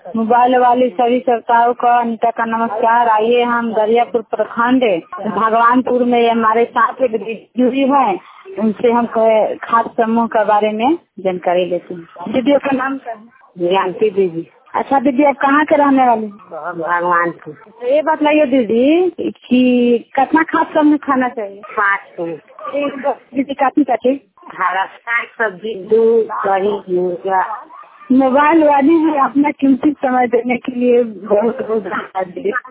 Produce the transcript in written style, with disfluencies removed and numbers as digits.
Mobile वाली सभी श्रोताओं को अनिता का नमस्कार। आइए हम दरियापुर प्रखंड भगवानपुर में हमारे साथ एक जुड़ी है, उनसे हम खाद समूह के बारे में जानकारी लेते हैं। दीदी का नाम क्या है? जानती दीदी। अच्छा दीदी, आप कहाँ के रहने वाले? भगवानपुर। ये बताइए दीदी कि कितना खाद समूह खाना चाहिए? 5 एक दीदी काफी हरा साग सब्जी दूध दही मुर्गा। मोबाइल वाली है, अपना कीमती समय देने के लिए बहुत बहुत धन्यवाद दीदी।